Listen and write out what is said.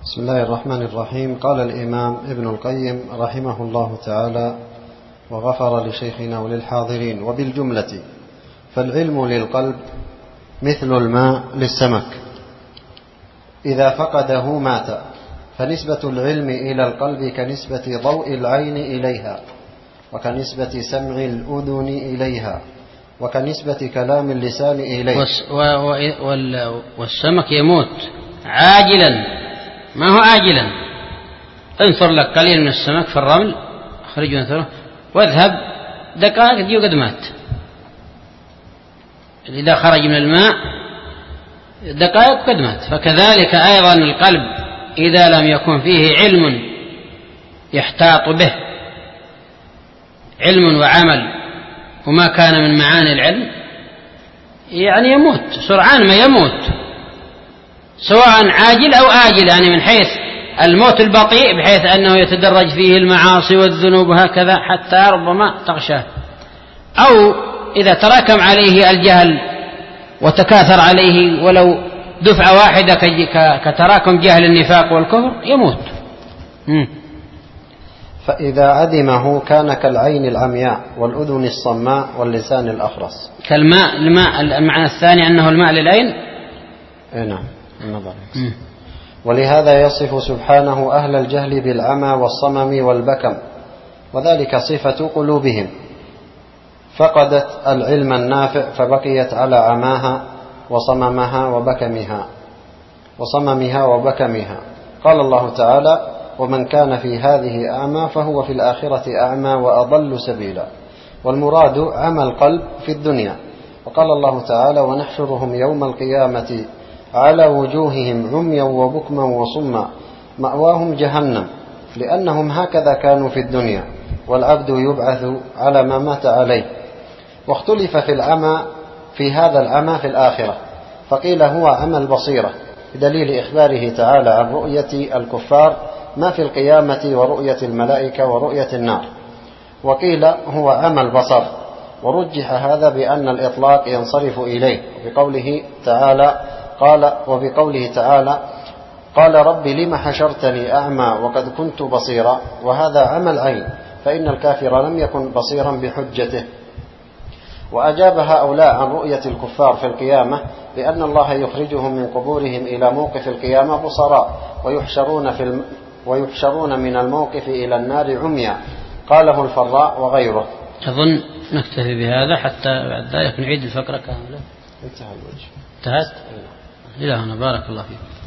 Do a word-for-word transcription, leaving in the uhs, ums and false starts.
بسم الله الرحمن الرحيم. قال الإمام ابن القيم رحمه الله تعالى وغفر لشيخنا وللحاضرين: وبالجملة فالعلم للقلب مثل الماء للسمك، إذا فقده مات، فنسبة العلم إلى القلب كنسبة ضوء العين إليها، وكنسبة سمع الأذن إليها، وكنسبة كلام اللسان إليه. والسمك يموت عاجلا، ما هو آجلا. انثر لك قليل من السمك في الرمل، اخرجه انثره واذهب دقائق تجيه قد مات. إذا خرج من الماء دقائق قد مات. فكذلك أيضا القلب إذا لم يكن فيه علم يحتاط به، علم وعمل وما كان من معاني العلم، يعني يموت سرعان ما يموت، سواء عاجل أو آجل، يعني من حيث الموت البطيء بحيث أنه يتدرج فيه المعاصي والذنوب هكذا حتى ربما تغشاه، أو إذا تراكم عليه الجهل وتكاثر عليه ولو دفعة واحدة كتراكم جهل النفاق والكفر يموت. م. فإذا عدمه كان كالعين العمياء والأذن الصماء واللسان الأخرس. كالماء، الماء المعنى الثاني أنه الماء للعين. نعم النظر. ولهذا يصف سبحانه أهل الجهل بالعمى والصمم والبكم، وذلك صفة قلوبهم، فقدت العلم النافع فبقيت على عماها وصممها وبكمها وصممها وبكمها. قال الله تعالى: ومن كان في هذه أعمى فهو في الآخرة أعمى وأضل سبيلا. والمراد عمى القلب في الدنيا. وقال الله تعالى: ونحشرهم يوم القيامة على وجوههم عميا وبكما وصما مأواهم جهنم، لأنهم هكذا كانوا في الدنيا، والعبد يبعث على ما مات عليه. واختلف في العمى في هذا العمى في الآخرة، فقيل هو عمى البصيرة بدليل إخباره تعالى عن رؤية الكفار ما في القيامة ورؤية الملائكة ورؤية النار. وقيل هو عمى البصر، ورجح هذا بأن الإطلاق ينصرف إليه، وبقوله تعالى قال وبقوله تعالى قال رب لم حشرتني أعمى وقد كنت بصيرا، وهذا عمى العين، فإن الكافر لم يكن بصيرا بحجته. وأجاب هؤلاء عن رؤية الكفار في القيامة بأن الله يخرجهم من قبورهم إلى موقف القيامة بصراء، ويحشرون, في الم... ويحشرون من الموقف إلى النار عميا، قاله الفراء وغيره. أظن نكتفي بهذا حتى بعد ذلك نعيد الفقرة كاملة. انتهى الوجه. انتهت؟ إلى هنا، بارك الله فيك.